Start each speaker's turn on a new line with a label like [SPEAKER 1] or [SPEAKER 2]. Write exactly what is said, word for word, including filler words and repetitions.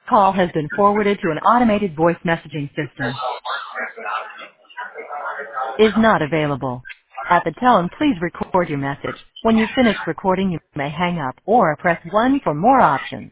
[SPEAKER 1] Call has been forwarded to an automated voice messaging system. Is not available. At the tone, please record your message. When you've finished recording, you may hang up or press one for more options.